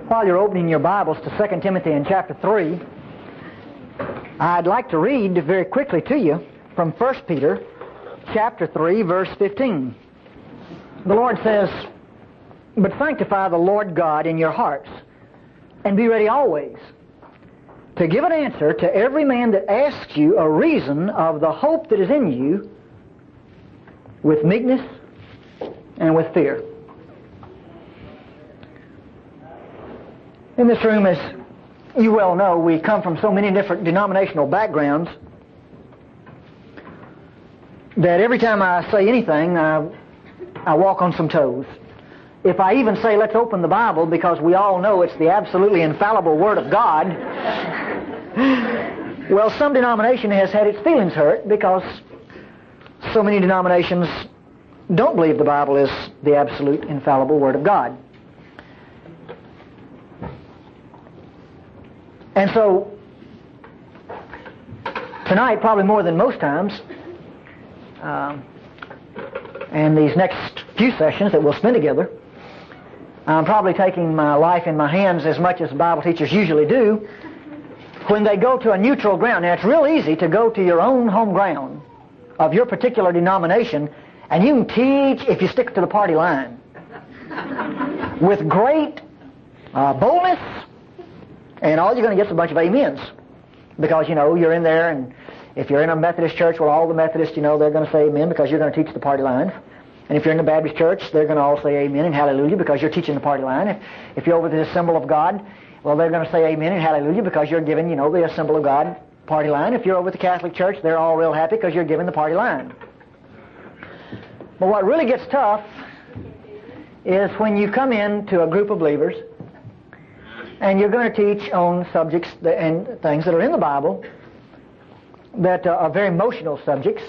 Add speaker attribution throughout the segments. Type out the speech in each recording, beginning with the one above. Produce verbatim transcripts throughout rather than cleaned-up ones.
Speaker 1: While you're opening your Bibles to Second Timothy in chapter three, I'd like to read very quickly to you from First Peter chapter three, verse fifteen. The Lord says, "But sanctify the Lord God in your hearts, and be ready always to give an answer to every man that asks you a reason of the hope that is in you with meekness and with fear." In this room, as you well know, we come from so many different denominational backgrounds that every time I say anything, I, I walk on some toes. If I even say, let's open the Bible, because we all know it's the absolutely infallible Word of God, well, some denomination has had its feelings hurt because so many denominations don't believe the Bible is the absolute infallible Word of God. And so, tonight, probably more than most times, um, and these next few sessions that we'll spend together, I'm probably taking my life in my hands as much as Bible teachers usually do when they go to a neutral ground. Now, it's real easy to go to your own home ground of your particular denomination, and you can teach if you stick to the party line with great uh, boldness. And all you're going to get is a bunch of amens. Because, you know, you're in there, and if you're in a Methodist church, well, all the Methodists, you know, they're going to say amen because you're going to teach the party line. And if you're in the Baptist church, they're going to all say amen and hallelujah because you're teaching the party line. If, if you're over to the Assembly of God, well, they're going to say amen and hallelujah because you're giving, you know, the Assembly of God party line. If you're over at the Catholic church, they're all real happy because you're giving the party line. But what really gets tough is when you come into a group of believers and you're going to teach on subjects and things that are in the Bible that are very emotional subjects.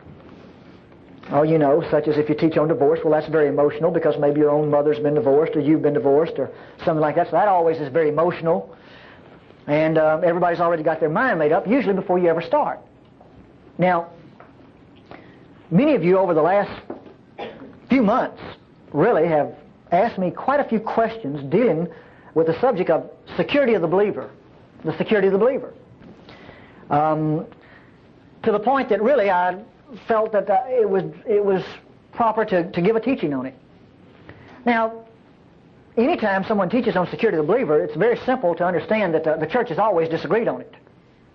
Speaker 1: Oh, you know, such as if you teach on divorce, well, that's very emotional because maybe your own mother's been divorced or you've been divorced or something like that. So that always is very emotional. And uh, everybody's already got their mind made up, usually before you ever start. Now, many of you over the last few months really have asked me quite a few questions dealing with the subject of security of the believer, the security of the believer. Um, to the point that really I felt that uh, it was it was proper to, to give a teaching on it. Now, anytime someone teaches on security of the believer, it's very simple to understand that the, the church has always disagreed on it.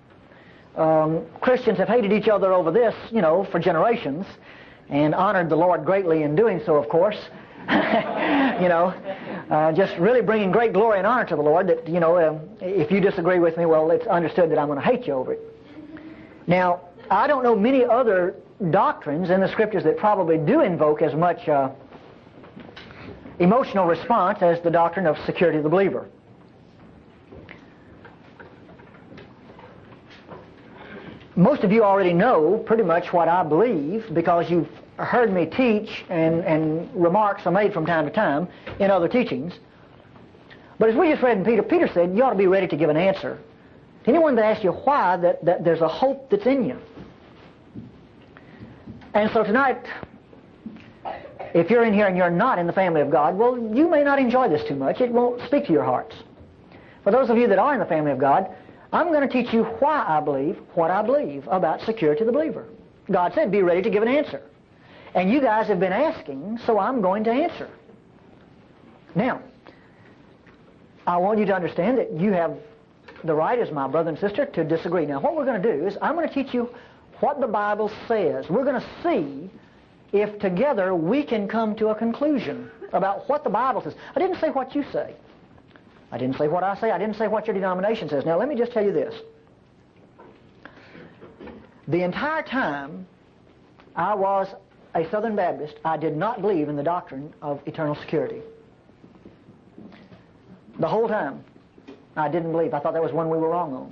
Speaker 1: Um, Christians have hated each other over this, you know, for generations, and honored the Lord greatly in doing so, of course. you know, uh, just really bringing great glory and honor to the Lord that, you know, um, if you disagree with me, well, it's understood that I'm going to hate you over it. Now, I don't know many other doctrines in the Scriptures that probably do invoke as much uh, emotional response as the doctrine of security of the believer. Most of you already know pretty much what I believe because you've heard me teach and, and remarks are made from time to time in other teachings. But as we just read in Peter, Peter said you ought to be ready to give an answer to anyone that asks you why that, that there's a hope that's in you. And so tonight, if you're in here and you're not in the family of God, well, you may not enjoy this too much. It won't speak to your hearts. For those of you that are in the family of God, I'm going to teach you why I believe what I believe about security of the believer. God said, be ready to give an answer. And you guys have been asking, so I'm going to answer. Now, I want you to understand that you have the right as my brother and sister to disagree. Now, what we're going to do is I'm going to teach you what the Bible says. We're going to see if together we can come to a conclusion about what the Bible says. I didn't say what you say. I didn't say what I say. I didn't say what your denomination says. Now, let me just tell you this. The entire time I was a Southern Baptist, I did not believe in the doctrine of eternal security. The whole time, I didn't believe. I thought that was one we were wrong on.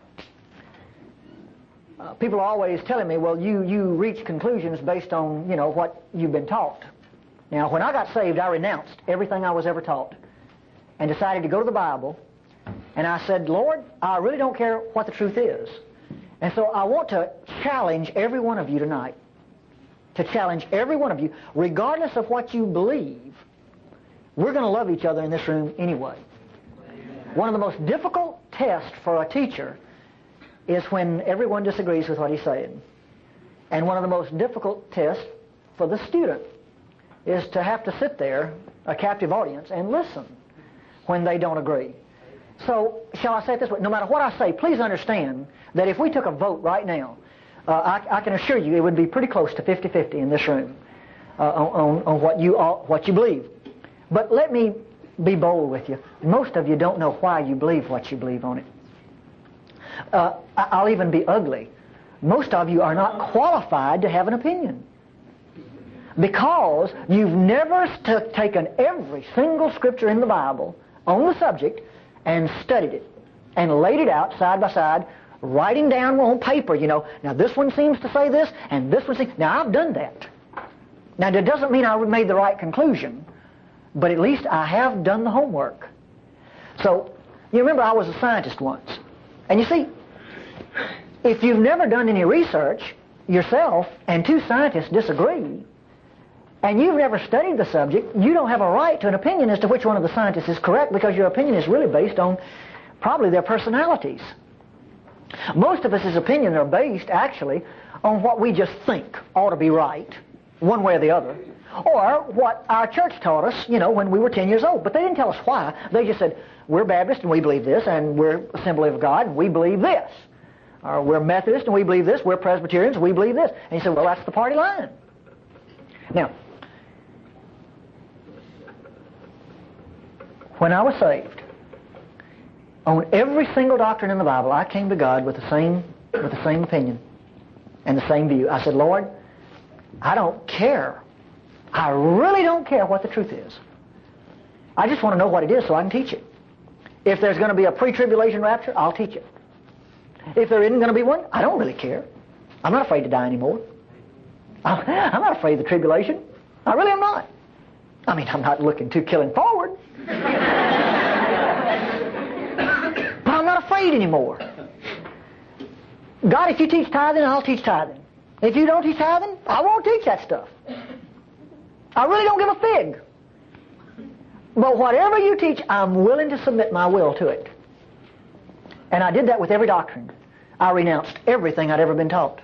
Speaker 1: Uh, people are always telling me, well, you, you reach conclusions based on, you know, what you've been taught. Now, when I got saved, I renounced everything I was ever taught and decided to go to the Bible, and I said, Lord, I really don't care what the truth is. And so I want to challenge every one of you tonight, to challenge every one of you, regardless of what you believe, we're going to love each other in this room anyway. One of the most difficult tests for a teacher is when everyone disagrees with what he's saying. And one of the most difficult tests for the student is to have to sit there, a captive audience, and listen when they don't agree. So, shall I say it this way? No matter what I say, please understand that if we took a vote right now, uh, I, I can assure you it would be pretty close to fifty-fifty in this room uh, on, on, on what you all, what you believe. But let me be bold with you. Most of you don't know why you believe what you believe on it. Uh, I'll even be ugly. Most of you are not qualified to have an opinion, because you've never st- taken every single scripture in the Bible on the subject and studied it and laid it out side by side, writing down on paper, you know, now this one seems to say this and this one seems... Now, I've done that. Now, that doesn't mean I made the right conclusion, but at least I have done the homework. So, you remember I was a scientist once. And you see, if you've never done any research yourself and two scientists disagree, and you've never studied the subject, you don't have a right to an opinion as to which one of the scientists is correct, because your opinion is really based on probably their personalities. Most of us' opinions are based, actually, on what we just think ought to be right, one way or the other, or what our church taught us, you know, when we were ten years old. But they didn't tell us why. They just said, we're Baptist and we believe this, and we're Assembly of God and we believe this. Or we're Methodist and we believe this, we're Presbyterians and we believe this. And you say, well, that's the party line. Now, when I was saved, on every single doctrine in the Bible, I came to God with the same with the same opinion and the same view. I said, Lord, I don't care. I really don't care what the truth is. I just want to know what it is so I can teach it. If there's going to be a pre-tribulation rapture, I'll teach it. If there isn't going to be one, I don't really care. I'm not afraid to die anymore. I'm not afraid of the tribulation. I really am not. I mean, I'm not looking to killing forward. But I'm not afraid anymore. God, if you teach tithing, I'll teach tithing. If you don't teach tithing, I won't teach that stuff. I really don't give a fig. But whatever you teach, I'm willing to submit my will to it. And I did that with every doctrine. I renounced everything I'd ever been taught.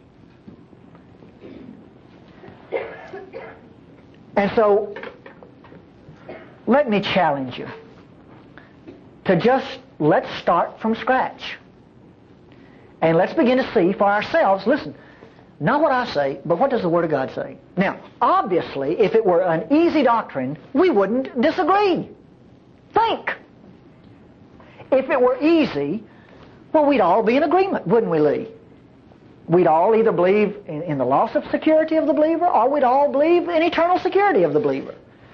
Speaker 1: And so, let me challenge you to just, let's start from scratch. And let's begin to see for ourselves, listen, not what I say, but what does the Word of God say? Now, obviously, if it were an easy doctrine, we wouldn't disagree. Think. If it were easy, well, we'd all be in agreement, wouldn't we, Lee? We'd all either believe in, in the loss of security of the believer, or we'd all believe in eternal security of the believer.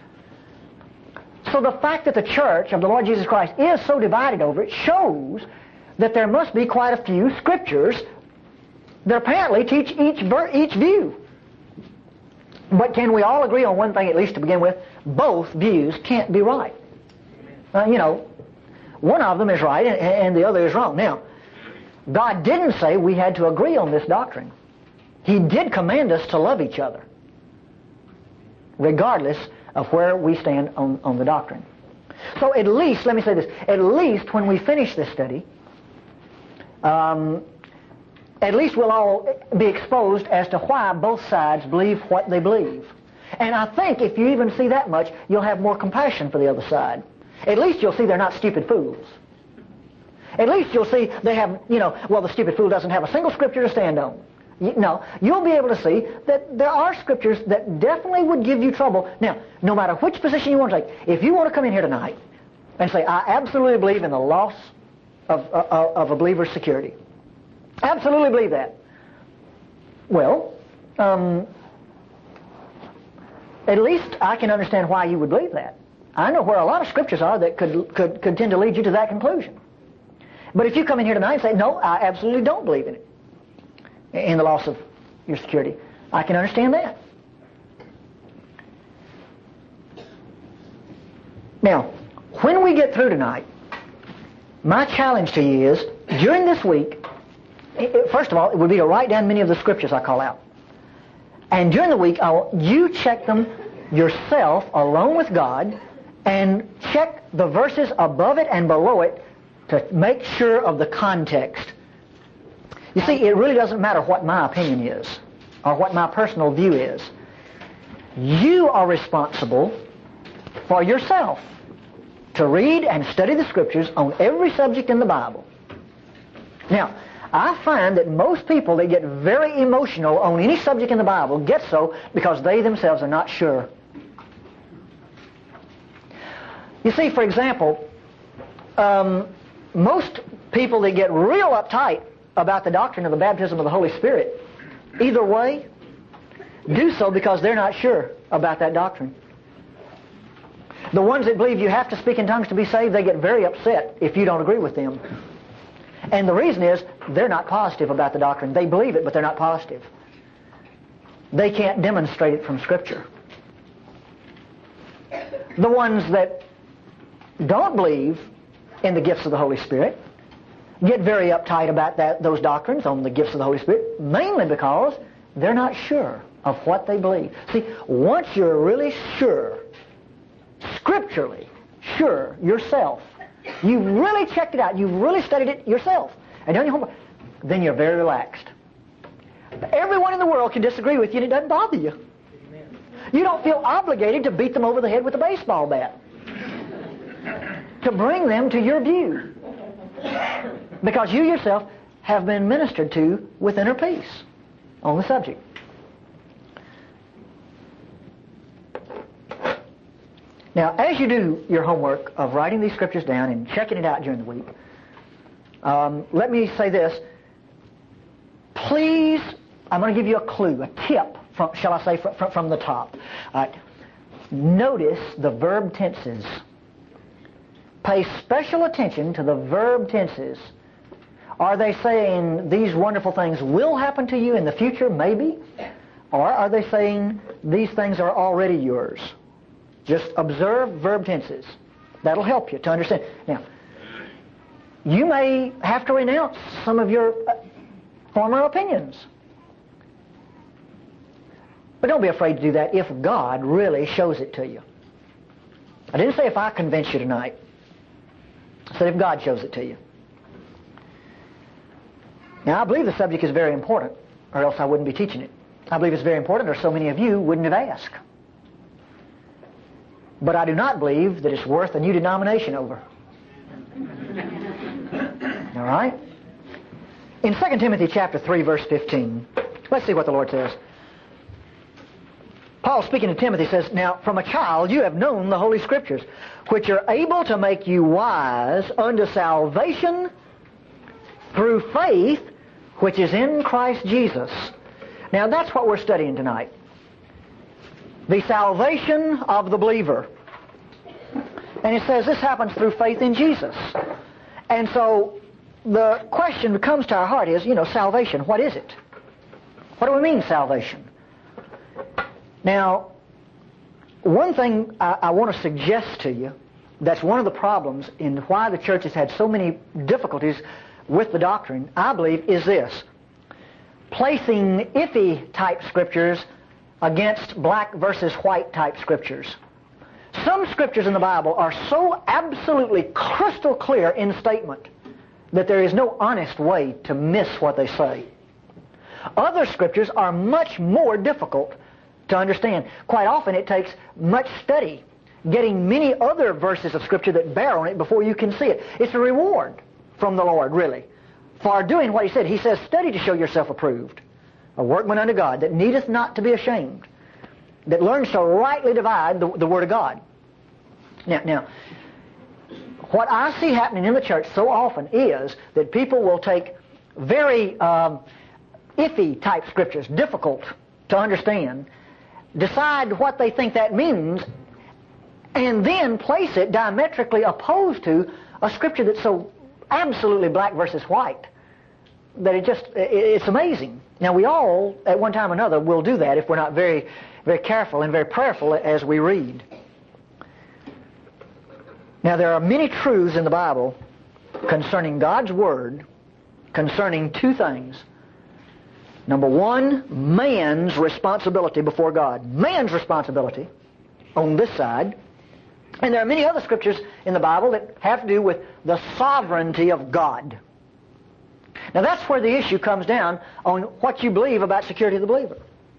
Speaker 1: So the fact that the church of the Lord Jesus Christ is so divided over it shows that there must be quite a few scriptures that apparently teach each ver- each view. But can we all agree on one thing, at least to begin with? Both views can't be right. Uh, you know, one of them is right and, and the other is wrong. Now, God didn't say we had to agree on this doctrine. He did command us to love each other, regardless of where we stand on, on the doctrine. So at least, let me say this, at least when we finish this study, um, at least we'll all be exposed as to why both sides believe what they believe. And I think if you even see that much, you'll have more compassion for the other side. At least you'll see they're not stupid fools. At least you'll see they have, you know, well, the stupid fool doesn't have a single scripture to stand on. You, no, you'll be able to see that there are scriptures that definitely would give you trouble. Now, no matter which position you want to take, if you want to come in here tonight and say, I absolutely believe in the loss of, uh, of a believer's security. Absolutely believe that. Well, um, at least I can understand why you would believe that. I know where a lot of scriptures are that could, could, could tend to lead you to that conclusion. But if you come in here tonight and say, no, I absolutely don't believe in it, in the loss of your security, I can understand that. Now, when we get through tonight, my challenge to you is, during this week, first of all, it would be to write down many of the scriptures I call out. And during the week, I'll, you check them yourself alone with God and check the verses above it and below it to make sure of the context. You see, it really doesn't matter what my opinion is or what my personal view is. You are responsible for yourself to read and study the Scriptures on every subject in the Bible. Now, I find that most people that get very emotional on any subject in the Bible get so because they themselves are not sure. You see, for example, um, most people that get real uptight about the doctrine of the baptism of the Holy Spirit, either way, do so because they're not sure about that doctrine. The ones that believe you have to speak in tongues to be saved, they get very upset if you don't agree with them. And the reason is, they're not positive about the doctrine. They believe it, but they're not positive. They can't demonstrate it from Scripture. The ones that don't believe in the gifts of the Holy Spirit get very uptight about that, those doctrines on the gifts of the Holy Spirit, mainly because they're not sure of what they believe. See, once you're really sure, scripturally sure yourself, you've really checked it out, you've really studied it yourself, and done your homework, then you're very relaxed. Everyone in the world can disagree with you and it doesn't bother you. You don't feel obligated to beat them over the head with a baseball bat to bring them to your view, because you yourself have been ministered to with inner peace on the subject. Now, as you do your homework of writing these Scriptures down and checking it out during the week, um, let me say this. Please, I'm going to give you a clue, a tip, from, shall I say, from, from the top. All right. Notice the verb tenses. Pay special attention to the verb tenses. Are they saying these wonderful things will happen to you in the future, maybe? Or are they saying these things are already yours? Just observe verb tenses. That'll help you to understand. Now, you may have to renounce some of your uh, former opinions. But don't be afraid to do that if God really shows it to you. I didn't say if I convince you tonight. I said if God shows it to you. Now, I believe the subject is very important, or else I wouldn't be teaching it. I believe it's very important, or so many of you wouldn't have asked. But I do not believe that it's worth a new denomination over. All right? In Second Timothy chapter three, verse fifteen, let's see what the Lord says. Paul, speaking to Timothy, says, "Now, from a child you have known the Holy Scriptures, which are able to make you wise unto salvation through faith, which is in Christ Jesus." Now, that's what we're studying tonight. The salvation of the believer. And it says this happens through faith in Jesus. And so the question that comes to our heart is, you know, salvation, what is it? What do we mean, salvation? Now, one thing I, I want to suggest to you that's one of the problems in why the church has had so many difficulties with the doctrine, I believe, is this. Placing iffy type scriptures against black versus white type scriptures. Some scriptures in the Bible are so absolutely crystal clear in statement that there is no honest way to miss what they say. Other scriptures are much more difficult to understand. Quite often it takes much study, getting many other verses of Scripture that bear on it before you can see it. It's a reward from the Lord, really, for doing what He said. He says, "Study to show yourself approved, a workman unto God, that needeth not to be ashamed, that learns to rightly divide the, the Word of God." Now, now, what I see happening in the church so often is that people will take very um, iffy type scriptures, difficult to understand, decide what they think that means, and then place it diametrically opposed to a scripture that's so absolutely black versus white that it just, it's amazing. Now, we all, at one time or another, will do that if we're not very, very careful and very prayerful as we read. Now, there are many truths in the Bible concerning God's Word, concerning two things. Number one, man's responsibility before God. Man's responsibility on this side And there are many other scriptures in the Bible that have to do with the sovereignty of God. Now that's where the issue comes down on what you believe about security of the believer.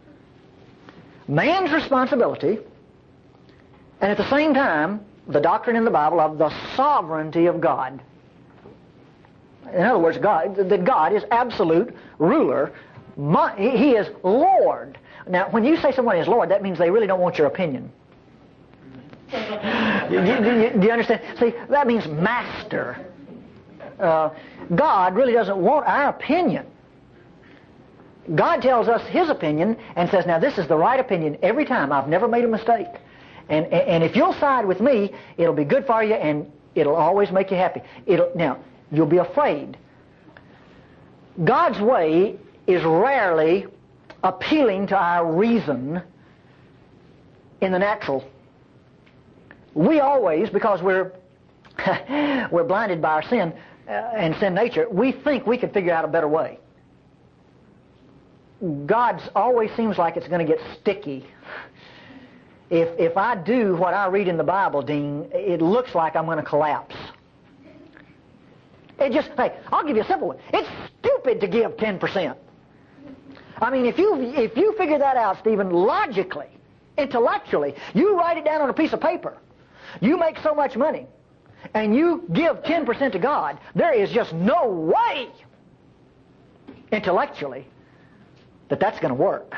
Speaker 1: Man's responsibility, and at the same time, the doctrine in the Bible of the sovereignty of God. In other words, God, that God is absolute ruler. He is Lord. Now, when you say someone is Lord, that means they really don't want your opinion. do, you, do you understand? See, that means master. Uh, God really doesn't want our opinion. God tells us His opinion and says, now this is the right opinion every time. I've never made a mistake. And, and if you'll side with me, it'll be good for you and it'll always make you happy. It'll, now, you'll be afraid. God's way is rarely appealing to our reason in the natural. We always, because we're we're blinded by our sin uh, and sin nature, we think we could figure out a better way. God's always seems like it's going to get sticky. If if I do what I read in the Bible, Dean, it looks like I'm going to collapse. It just, hey, I'll give you a simple one. It's stupid to give ten percent. I mean, if you if you figure that out, Stephen, logically, intellectually, you write it down on a piece of paper. You make so much money, and you give ten percent to God, there is just no way, intellectually, that that's going to work.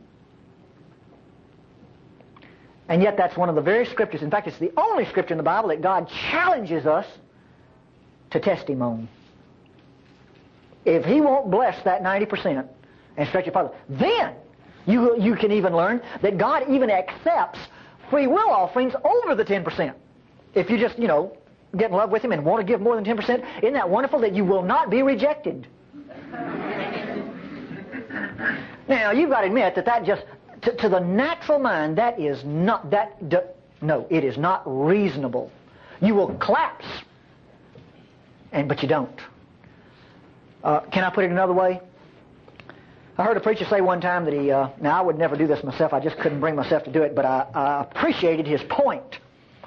Speaker 1: And yet that's one of the very scriptures, in fact, it's the only scripture in the Bible that God challenges us to test Him on. If He won't bless that ninety percent and stretch it farther, then you, you can even learn that God even accepts free will offerings over the ten percent. If you just, you know, get in love with Him and want to give more than ten percent, isn't that wonderful that you will not be rejected? Now, you've got to admit that that just, to, to the natural mind, that is not, that, d- no, it is not reasonable. You will collapse, and but you don't. Uh, can I put it another way? I heard a preacher say one time that he, uh, now I would never do this myself, I just couldn't bring myself to do it, but I, I appreciated his point.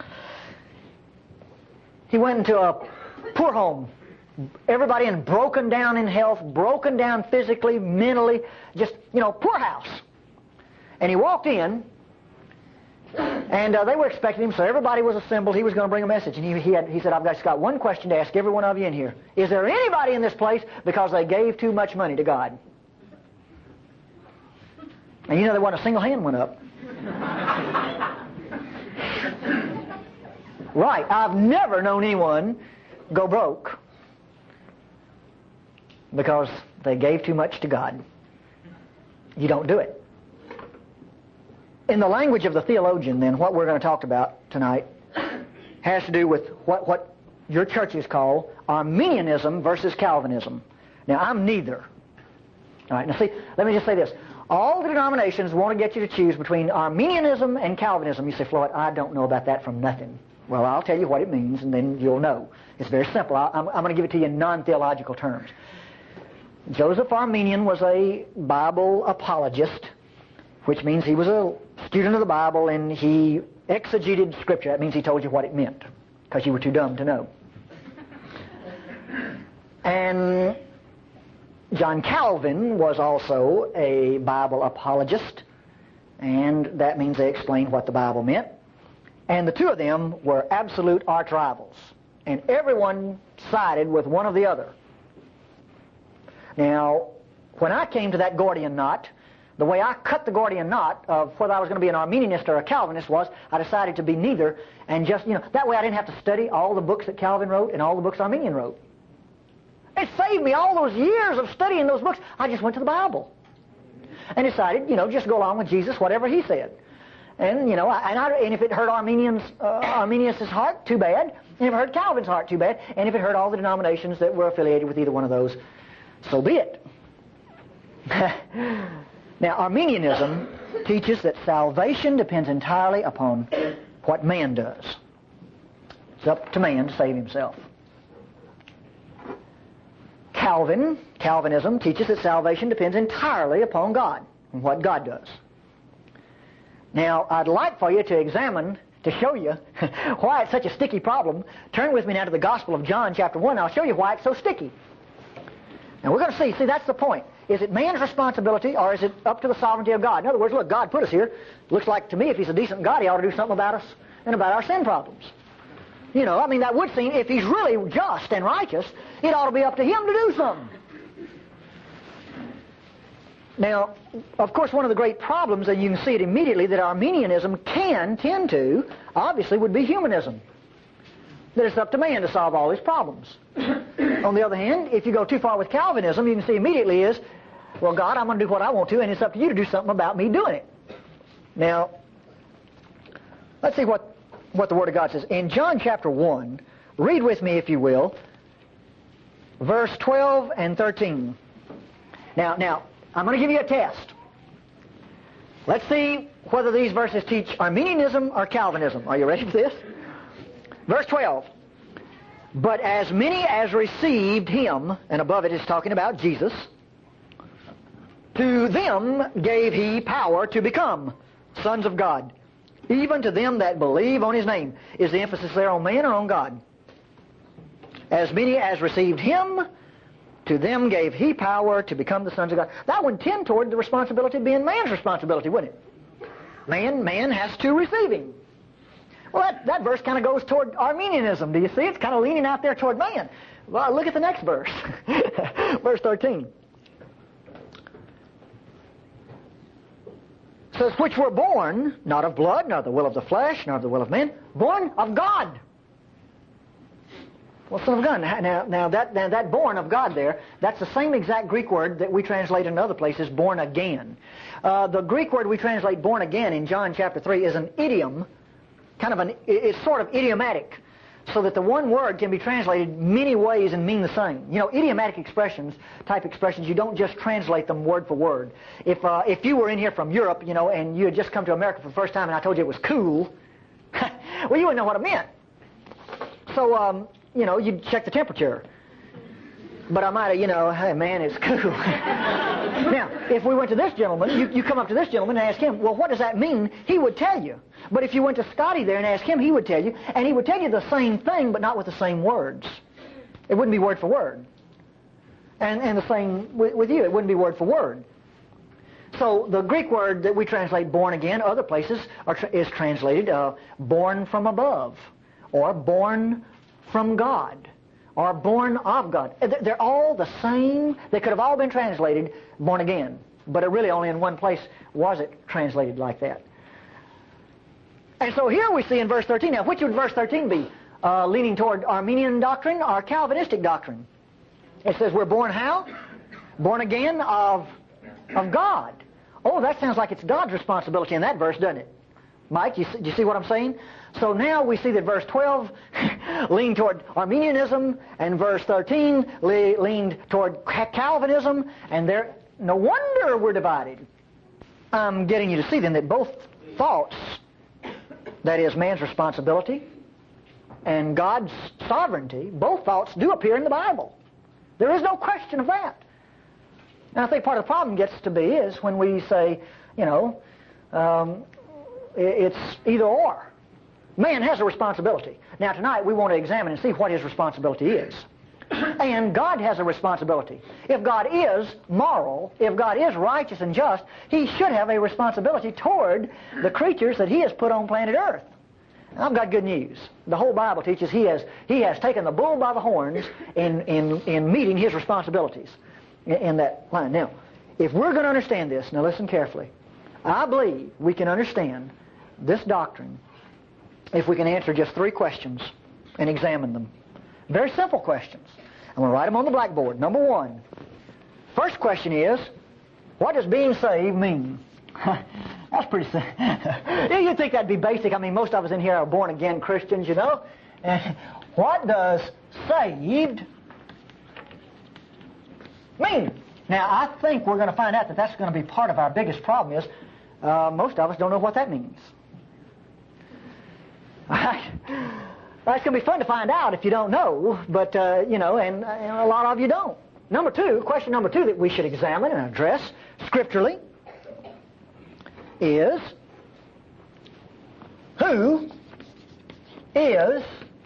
Speaker 1: He went into a poor home. Everybody in broken down in health, broken down physically, mentally, just, you know, poor house. And he walked in, and uh, they were expecting him, so everybody was assembled. He was going to bring a message. And he, he, had, he said, I've just got one question to ask every one of you in here. Is there anybody in this place because they gave too much money to God? And you know there wasn't a single hand went up. Right. I've never known anyone go broke because they gave too much to God. You don't do it. In the language of the theologian, then, what we're going to talk about tonight has to do with what, what your churches call Arminianism versus Calvinism. Now, I'm neither. All right, now see, let me just say this. All the denominations want to get you to choose between Arminianism and Calvinism. You say, Floyd, I don't know about that from nothing. Well, I'll tell you what it means, and then you'll know. It's very simple. I'm, I'm going to give it to you in non-theological terms. Joseph Arminian was a Bible apologist, which means he was a student of the Bible, and he exegeted Scripture. That means he told you what it meant, because you were too dumb to know. And John Calvin was also a Bible apologist, and that means they explained what the Bible meant. And the two of them were absolute arch rivals, and everyone sided with one or the other. Now, when I came to that Gordian knot, the way I cut the Gordian knot of whether I was going to be an Arminianist or a Calvinist was I decided to be neither, and just, you know, that way I didn't have to study all the books that Calvin wrote and all the books Arminian wrote. It saved me all those years of studying those books. I just went to the Bible and decided, you know, just go along with Jesus, whatever He said. And, you know, and, I, and if it hurt Arminians, uh, Arminius' heart, too bad. And if it hurt Calvin's heart, too bad. And if it hurt all the denominations that were affiliated with either one of those, so be it. Now, Arminianism teaches that salvation depends entirely upon what man does. It's up to man to save himself. Calvin, Calvinism teaches that salvation depends entirely upon God and what God does. Now, I'd like for you to examine to show you why it's such a sticky problem, turn with me now to the Gospel of John chapter one. I'll show you why it's so sticky. And we're going to see, see, that's the point. Is it man's responsibility or is it up to the sovereignty of God? In other words, look, God put us here. Looks like to me if He's a decent God, He ought to do something about us and about our sin problems. You know, I mean, that would seem, if He's really just and righteous, it ought to be up to Him to do something. Now, of course, one of the great problems, and you can see it immediately, that Arminianism can tend to, obviously, would be humanism. That it's up to man to solve all his problems. On the other hand, if you go too far with Calvinism, you can see immediately is, well, God, I'm going to do what I want to, and it's up to you to do something about me doing it. Now, let's see what, what the Word of God says. In John chapter one, read with me, if you will, verse twelve and thirteen. Now, now, I'm going to give you a test. Let's see whether these verses teach Arminianism or Calvinism. Are you ready for this? Verse twelve. But as many as received Him, and above it is talking about Jesus, to them gave He power to become sons of God, even to them that believe on His name. Is the emphasis there on man or on God? As many as received Him, to them gave He power to become the sons of God. That would tend toward the responsibility being man's responsibility, wouldn't it? Man, man has to receive Him. Well, that, that verse kind of goes toward Arminianism. Do you see? It's kind of leaning out there toward man. Well, look at the next verse. Verse thirteen. It says, which were born, not of blood, nor of the will of the flesh, nor of the will of man, born of God. Well, son of God. Now, now, that, now that born of God there, that's the same exact Greek word that we translate in other places, born again. Uh, the Greek word we translate born again in John chapter three is an idiom, kind of an, it's sort of idiomatic, so that the one word can be translated many ways and mean the same. You know, idiomatic expressions, type expressions, you don't just translate them word for word. If uh, if you were in here from Europe, you know, and you had just come to America for the first time and I told you it was cool, well, you wouldn't know what it meant. So, um, you know, you'd check the temperature. But I might have, you know, hey, man, it's cool. Now, if we went to this gentleman, you, you come up to this gentleman and ask him, well, what does that mean? He would tell you. But if you went to Scotty there and asked him, he would tell you. And he would tell you the same thing, but not with the same words. It wouldn't be word for word. And, and the same with, with you. It wouldn't be word for word. So the Greek word that we translate born again, other places are tra- is translated uh, born from above, or born from God, or born of God. They're all the same. They could have all been translated born again, but it really only in one place was it translated like that. And so here we see in verse thirteen, now which would verse thirteen be? Uh, leaning toward Arminian doctrine or Calvinistic doctrine? It says we're born how? Born again of, of God. Oh, that sounds like it's God's responsibility in that verse, doesn't it? Mike, you see, do you see what I'm saying? So now we see that verse twelve leaned toward Arminianism, and verse thirteen le- leaned toward Calvinism, and there, no wonder we're divided. I'm getting you to see then that both thoughts, that is man's responsibility and God's sovereignty, both thoughts do appear in the Bible. There is no question of that. And I think part of the problem gets to be is when we say, you know, um, it's either or. Man has a responsibility. Now tonight we want to examine and see what his responsibility is. And God has a responsibility. If God is moral, if God is righteous and just, He should have a responsibility toward the creatures that He has put on planet Earth. And I've got good news. The whole Bible teaches He has He has taken the bull by the horns in, in, in meeting His responsibilities in, in that line. Now, if we're going to understand this, now listen carefully, I believe we can understand this doctrine if we can answer just three questions and examine them. Very simple questions. I'm going to write them on the blackboard. Number one. First question is, what does being saved mean? That's pretty simple. You'd think that'd be basic. I mean, most of us in here are born-again Christians, you know. What does saved mean? Now, I think we're going to find out that that's going to be part of our biggest problem is uh, most of us don't know what that means. That's going to be fun to find out if you don't know, but, uh, you know, and, and a lot of you don't. Number two, question number two that we should examine and address scripturally is, who is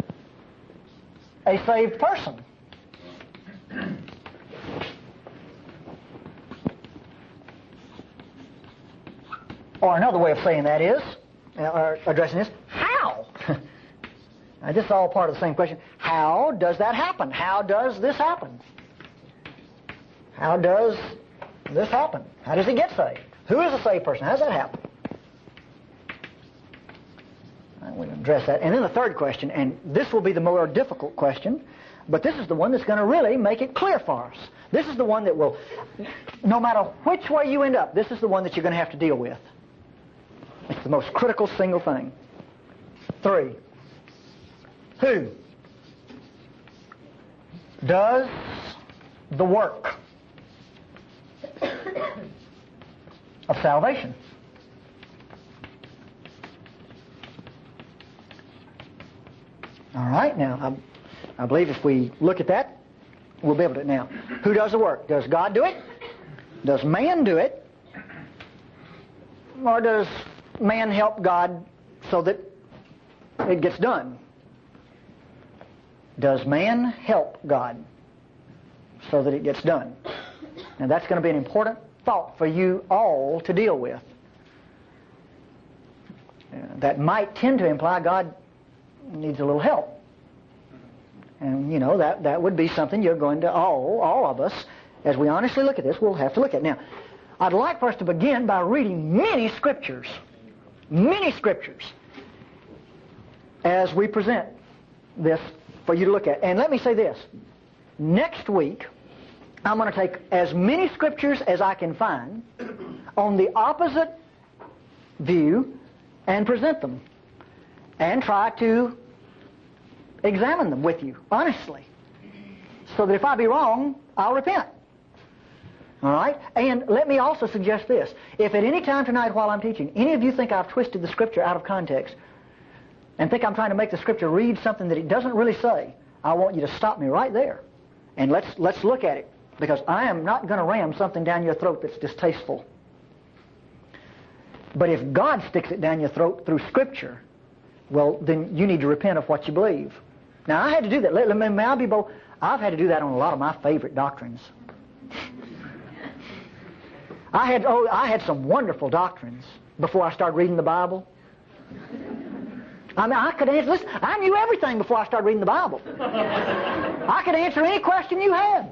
Speaker 1: a saved person. Or another way of saying that is, or addressing this, how? Now, this is all part of the same question. How does that happen? How does this happen? How does this happen? How does he get saved? Who is a saved person? How does that happen? I will address that. And then the third question, and this will be the more difficult question, but this is the one that's going to really make it clear for us. This is the one that will, no matter which way you end up, this is the one that you're going to have to deal with. It's the most critical single thing. Three. Who does the work of salvation? All right, now, I, I believe if we look at that, we'll be able to. Now, who does the work? Does God do it? Does man do it? Or does man help God so that it gets done? Does man help God so that it gets done? Now, that's going to be an important thought for you all to deal with. Uh, that might tend to imply God needs a little help. And, you know, that, that would be something you're going to, all, all of us, as we honestly look at this, we'll have to look at. Now, I'd like for us to begin by reading many scriptures, many scriptures, as we present this for you to look at. And let me say this. Next week, I'm going to take as many scriptures as I can find on the opposite view and present them and try to examine them with you, honestly, so that if I be wrong, I'll repent. All right? And let me also suggest this. If at any time tonight while I'm teaching, any of you think I've twisted the Scripture out of context and think I'm trying to make the Scripture read something that it doesn't really say, I want you to stop me right there. And let's, let's look at it, because I am not going to ram something down your throat that's distasteful. But if God sticks it down your throat through Scripture, well, then you need to repent of what you believe. Now, I had to do that. Let, let, may I be bold? I've had to do that on a lot of my favorite doctrines. I had oh, I had some wonderful doctrines before I started reading the Bible. I mean, I could answer, listen, I knew everything before I started reading the Bible. I could answer any question you had.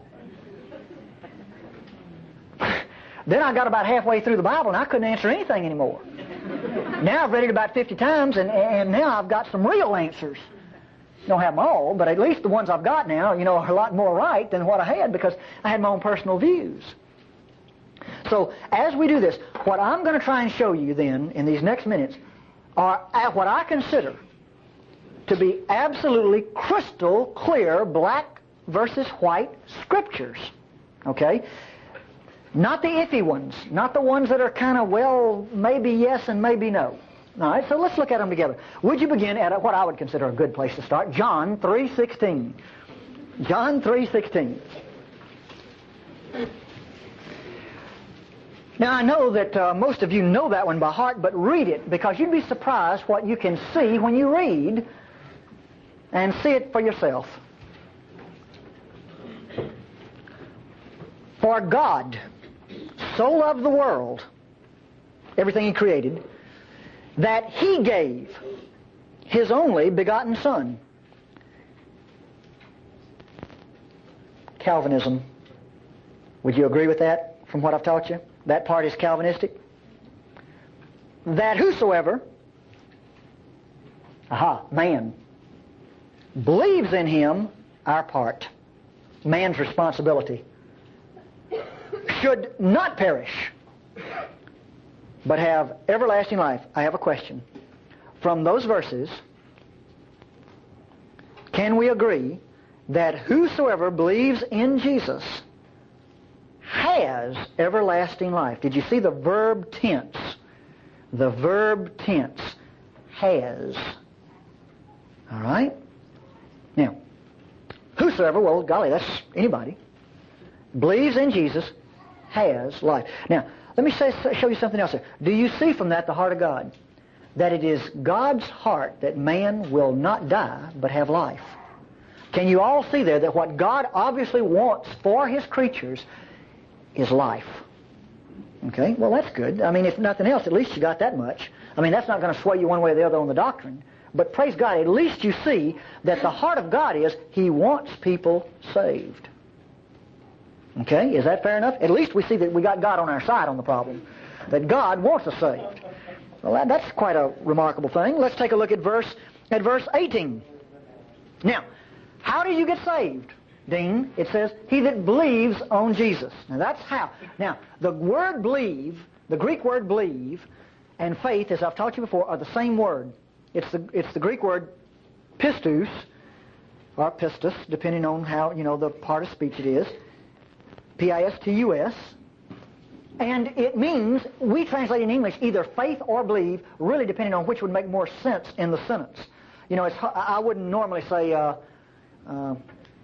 Speaker 1: Then I got about halfway through the Bible and I couldn't answer anything anymore. Now I've read it about fifty times and, and now I've got some real answers. Don't have them all, but at least the ones I've got now, you know, are a lot more right than what I had because I had my own personal views. So as we do this, what I'm going to try and show you then in these next minutes are what I consider to be absolutely crystal clear black versus white scriptures. Okay? Not the iffy ones, not the ones that are kind of, well, maybe yes and maybe no. All right, so let's look at them together. Would you begin at what I would consider a good place to start? John three sixteen. John three sixteen. Now, I know that uh, most of you know that one by heart, but read it, because you'd be surprised what you can see when you read and see it for yourself. For God so loved the world, everything He created, that He gave His only begotten Son. Calvinism. Would you agree with that from what I've taught you? That part is Calvinistic. That whosoever, aha, man, believes in Him, our part, man's responsibility, should not perish, but have everlasting life. I have a question. From those verses, can we agree that whosoever believes in Jesus has everlasting life? Did you see the verb tense? The verb tense, has. All right? Now, whosoever, well, golly, that's anybody, believes in Jesus has life. Now, let me say, show you something else here. Do you see from that the heart of God? that it is God's heart that man will not die but have life. Can you all see there that what God obviously wants for His creatures is life? Okay, well that's good. I mean, if nothing else, at least you got that much. I mean, that's not going to sway you one way or the other on the doctrine. But praise God, at least you see that the heart of God is He wants people saved. Okay, is that fair enough? At least we see that we got God on our side on the problem. That God wants us saved. Well, that, that's quite a remarkable thing. Let's take a look at verse at verse eighteen. Now, how do you get saved, Dean? It says, he that believes on Jesus. Now, that's how. Now, the word believe, the Greek word believe, and faith, as I've taught you before, are the same word. It's the, it's the Greek word pistus, or pistus, depending on how, you know, the part of speech it is. P I S T U S. And it means, we translate in English either faith or believe, really depending on which would make more sense in the sentence. You know, it's, I wouldn't normally say, uh, uh,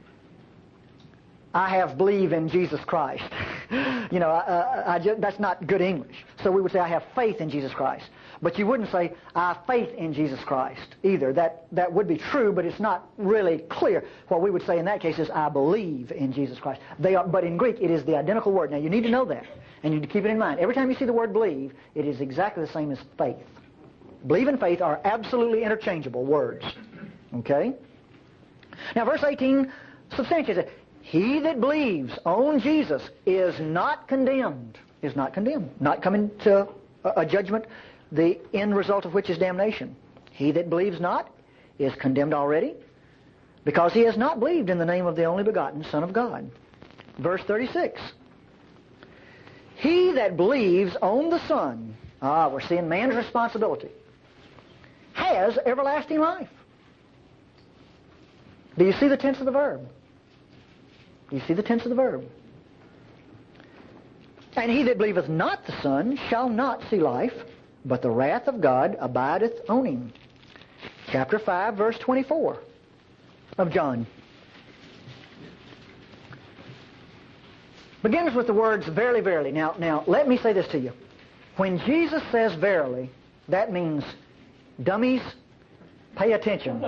Speaker 1: I have believe in Jesus Christ. you know, I, I, I just, that's not good English. So we would say, I have faith in Jesus Christ. But you wouldn't say, I have faith in Jesus Christ either. That, that would be true, but it's not really clear. What we would say in that case is, I believe in Jesus Christ. They are, but in Greek, it is the identical word. Now, you need to know that. And you need to keep it in mind. Every time you see the word believe, it is exactly the same as faith. Believe and faith are absolutely interchangeable words. Okay? Now, verse eighteen substantiates it. He that believes on Jesus is not condemned. Is not condemned. Not coming to a, a judgment, the end result of which is damnation. He that believes not is condemned already, because he has not believed in the name of the only begotten Son of God. Verse thirty-six. He that believes on the Son, ah, we're seeing man's responsibility, has everlasting life. Do you see the tense of the verb? Do you see the tense of the verb? And he that believeth not the Son shall not see life, but the wrath of God abideth on him. Chapter five, verse twenty-four of John. Begins with the words, verily, verily. Now, now, let me say this to you. When Jesus says verily, that means, dummies, pay attention.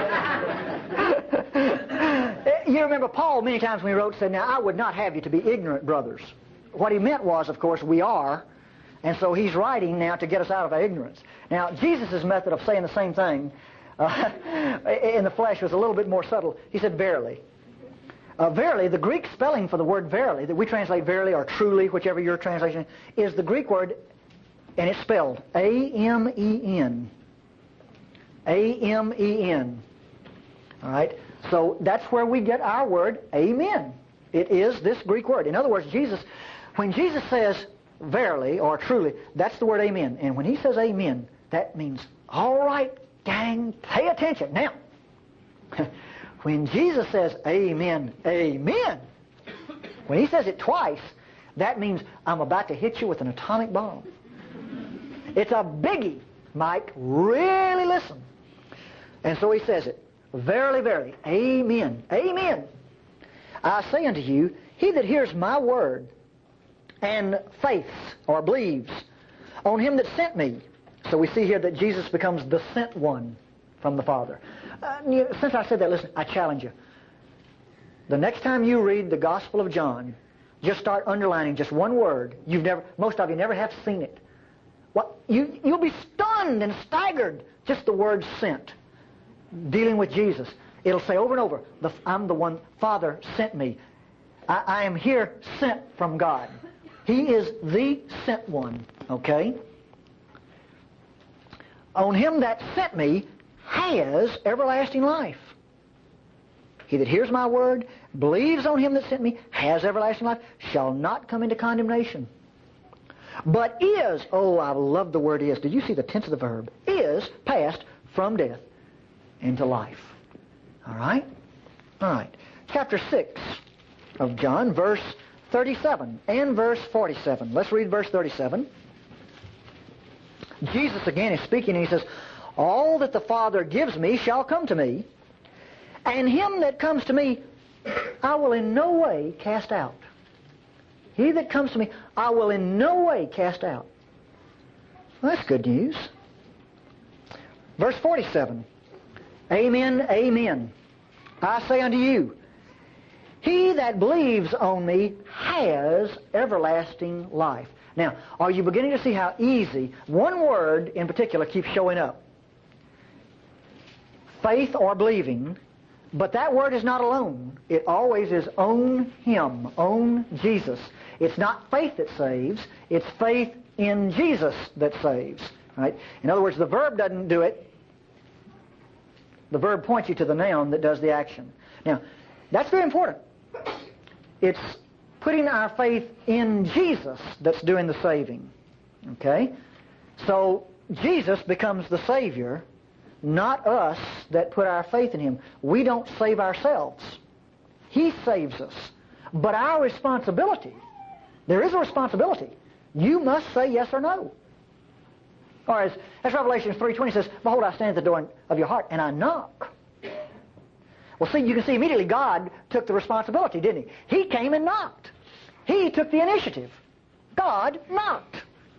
Speaker 1: You remember Paul, many times when he wrote, said, now, I would not have you to be ignorant, brothers. What he meant was, of course, we are, and so he's writing now to get us out of our ignorance. Now, Jesus' method of saying the same thing uh, in the flesh was a little bit more subtle. He said, verily. Uh, verily, the Greek spelling for the word verily, that we translate verily or truly, whichever your translation is, is the Greek word, and it's spelled A M E N. A M E N. All right? So that's where we get our word, amen. It is this Greek word. In other words, Jesus, when Jesus says verily or truly, that's the word amen. And when he says amen, that means, all right, gang, pay attention. Now, when Jesus says amen, amen, when he says it twice, that means I'm about to hit you with an atomic bomb. It's a biggie, Mike. Really listen. And so he says it. Verily, verily, amen, amen. I say unto you, he that hears my word and faiths or believes on him that sent me. So we see here that Jesus becomes the sent one from the Father. Uh, since I said that, listen, I challenge you. The next time you read the Gospel of John, just start underlining just one word. You've never, most of you never have seen it. What you you'll be stunned and staggered. Just the word sent, dealing with Jesus. It'll say over and over, the, I'm the one, Father sent me. I, I am here sent from God. He is the sent one. Okay? On him that sent me has everlasting life. He that hears my word, believes on him that sent me, has everlasting life, shall not come into condemnation. But is, oh, I love the word is. Did you see the tense of the verb? Is passed from death into life. All right? All right. Chapter six of John, verse thirty-seven and verse forty-seven. Let's read verse thirty-seven. Jesus again is speaking and he says, all that the Father gives me shall come to me, and him that comes to me I will in no way cast out. He that comes to me I will in no way cast out. Well, that's good news. Verse forty-seven. Amen, amen. I say unto you, he that believes on me has everlasting life. Now, are you beginning to see how easy one word in particular keeps showing up? Faith or believing, but that word is not alone. It always is own Him, own Jesus. It's not faith that saves, it's faith in Jesus that saves. Right? In other words, the verb doesn't do it. The verb points you to the noun that does the action. Now, that's very important. It's putting our faith in Jesus that's doing the saving. Okay? So, Jesus becomes the Savior, not us that put our faith in Him. We don't save ourselves. He saves us. But our responsibility, there is a responsibility. You must say yes or no. Or as, as Revelation three twenty says, behold, I stand at the door of your heart, and I knock. Well, see, you can see immediately God took the responsibility, didn't He? He came and knocked. He took the initiative. God knocked.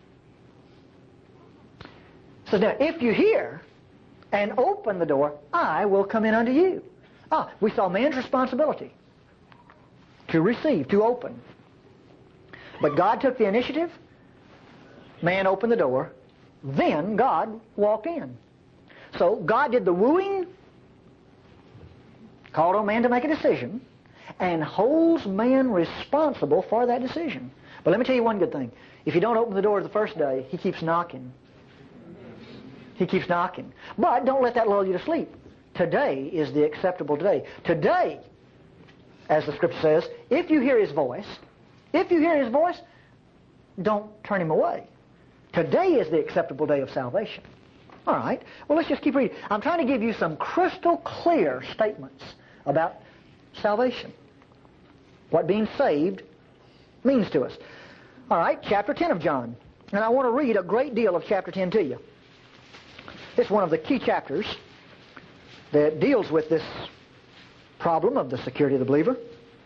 Speaker 1: So now, if you hear and open the door, I will come in unto you. Ah, we saw man's responsibility to receive, to open. But God took the initiative. Man opened the door. Then God walked in. So God did the wooing, called on man to make a decision, and holds man responsible for that decision. But let me tell you one good thing. If you don't open the door the first day, He keeps knocking. He keeps knocking. But don't let that lull you to sleep. Today is the acceptable day. Today, as the Scripture says, if you hear His voice, if you hear His voice, don't turn Him away. Today is the acceptable day of salvation. All right. Well, let's just keep reading. I'm trying to give you some crystal clear statements about salvation. What being saved means to us. All right, chapter ten of John. And I want to read a great deal of chapter ten to you. It's one of the key chapters that deals with this problem of the security of the believer.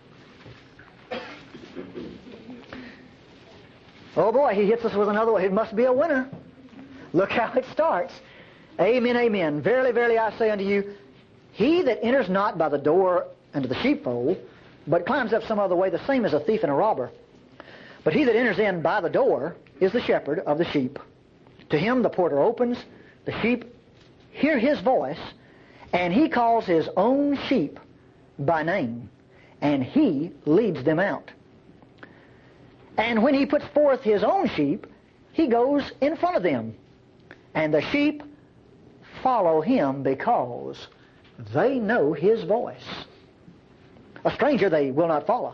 Speaker 1: Oh boy, he hits us with another one. It must be a winner. Look how it starts. Amen, amen. Verily, verily, I say unto you, he that enters not by the door into the sheepfold, but climbs up some other way, the same as a thief and a robber. But he that enters in by the door is the shepherd of the sheep. To him the porter opens, the sheep hear his voice, and he calls his own sheep by name, and he leads them out. And when he puts forth his own sheep, he goes in front of them, and the sheep follow him because they know his voice. A stranger they will not follow.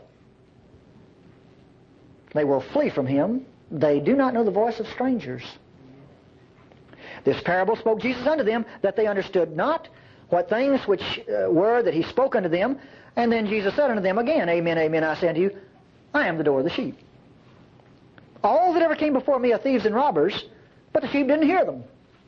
Speaker 1: They will flee from him. They do not know the voice of strangers. This parable spoke Jesus unto them, that they understood not what things which uh, were that he spoke unto them. And then Jesus said unto them again, Amen, amen, I say unto you, I am the door of the sheep. All that ever came before me are thieves and robbers, but the sheep didn't hear them.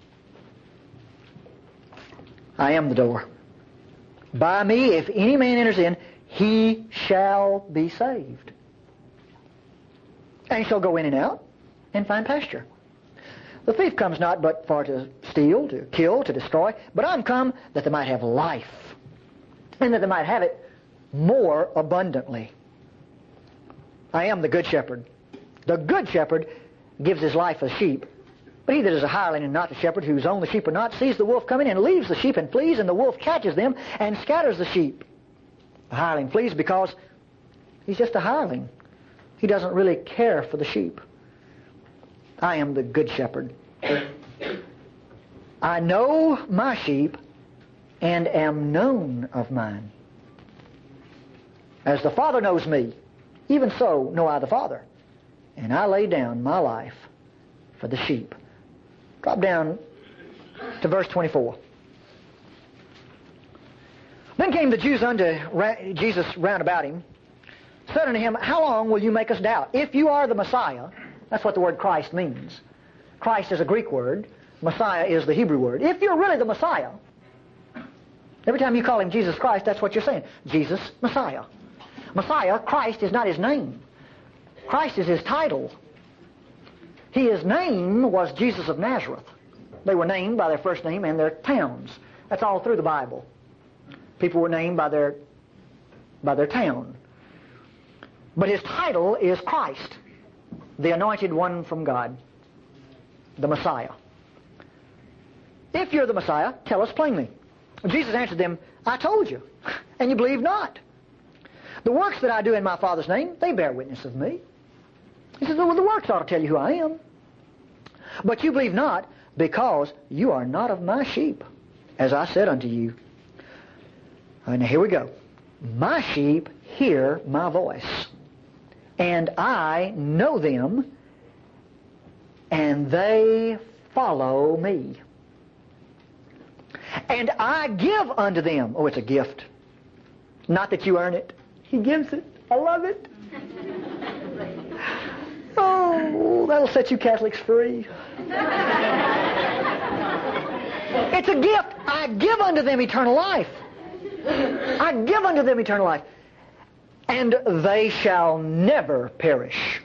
Speaker 1: I am the door. By me, if any man enters in, he shall be saved. And he shall go in and out and find pasture. The thief comes not but for to steal, to kill, to destroy, but I'm come that they might have life, and that they might have it more abundantly. I am the good shepherd. The good shepherd gives his life for sheep. But he that is a hireling and not the shepherd, whose own the sheep are not, sees the wolf coming and leaves the sheep and flees, and the wolf catches them and scatters the sheep. The hireling flees because he's just a hireling. He doesn't really care for the sheep. I am the good shepherd. I know my sheep and am known of mine. As the Father knows me, even so know I the Father. And I lay down my life for the sheep. Drop down to verse twenty-four. Then came the Jews unto Jesus round about him, said unto him, How long will you make us doubt? If you are the Messiah, that's what the word Christ means. Christ is a Greek word. Messiah is the Hebrew word. If you're really the Messiah, every time you call him Jesus Christ, that's what you're saying. Jesus, Messiah. Messiah, Christ is not his name. Christ is his title. His name was Jesus of Nazareth. They were named by their first name and their towns. That's all through the Bible. People were named by their by their town. But his title is Christ, the anointed one from God, the Messiah. If you're the Messiah, tell us plainly. Jesus answered them, I told you, and you believe not. The works that I do in my Father's name, they bear witness of me. He says, well, the works ought to tell you who I am. But you believe not, because you are not of my sheep, as I said unto you. All right, now here we go. My sheep hear my voice, and I know them, and they follow me. And I give unto them. Oh, it's a gift. Not that you earn it. He gives it. I love it. Oh, that'll set you Catholics free. It's a gift. I give unto them eternal life. I give unto them eternal life. And they shall never perish.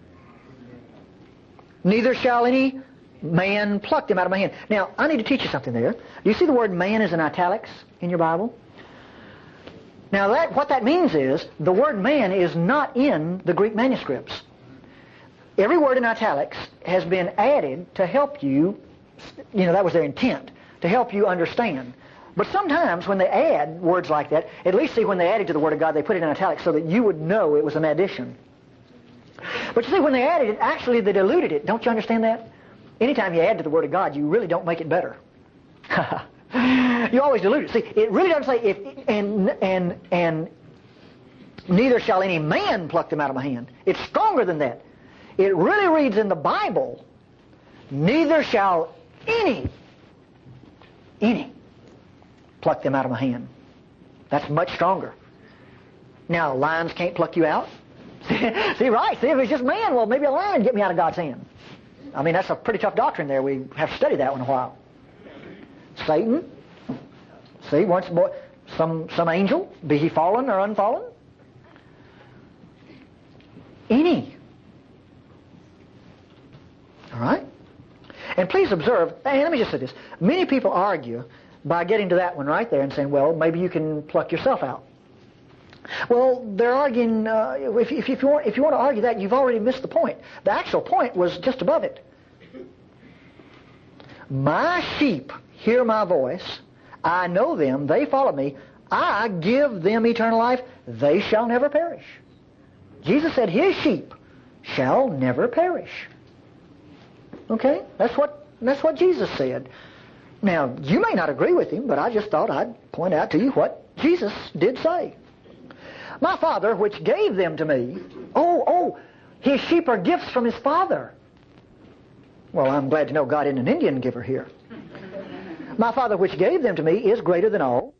Speaker 1: Neither shall any man pluck them out of my hand. Now, I need to teach you something there. Do you see the word man is in italics in your Bible? Now, that what that means is the word man is not in the Greek manuscripts. Every word in italics has been added to help you, you know, that was their intent, to help you understand. But sometimes when they add words like that, at least see when they added to the Word of God, they put it in italics so that you would know it was an addition. But you see, when they added it, actually they diluted it. Don't you understand that? Anytime you add to the Word of God, you really don't make it better. You always dilute it. See, it really doesn't say, if and and and neither shall any man pluck them out of my hand. It's stronger than that. It really reads in the Bible, neither shall any, any, pluck them out of my hand. That's much stronger. Now, lions can't pluck you out. See, right? See, if it's just man, well, maybe a lion can get me out of God's hand. I mean, that's a pretty tough doctrine there. We have studied that one a while. Satan, see, once more, some some angel, be he fallen or unfallen. Any. All right? And please observe, and let me just say this. Many people argue by getting to that one right there and saying, well, maybe you can pluck yourself out. Well, they're arguing, uh, if, if, if, you want, if you want to argue that, you've already missed the point. The actual point was just above it. My sheep hear my voice. I know them. They follow me. I give them eternal life. They shall never perish. Jesus said his sheep shall never perish. Okay? That's what, that's what Jesus said. Now, you may not agree with him, but I just thought I'd point out to you what Jesus did say. My Father, which gave them to me, oh, oh, his sheep are gifts from his Father. Well, I'm glad to know God isn't an Indian giver here. My Father, which gave them to me, is greater than all.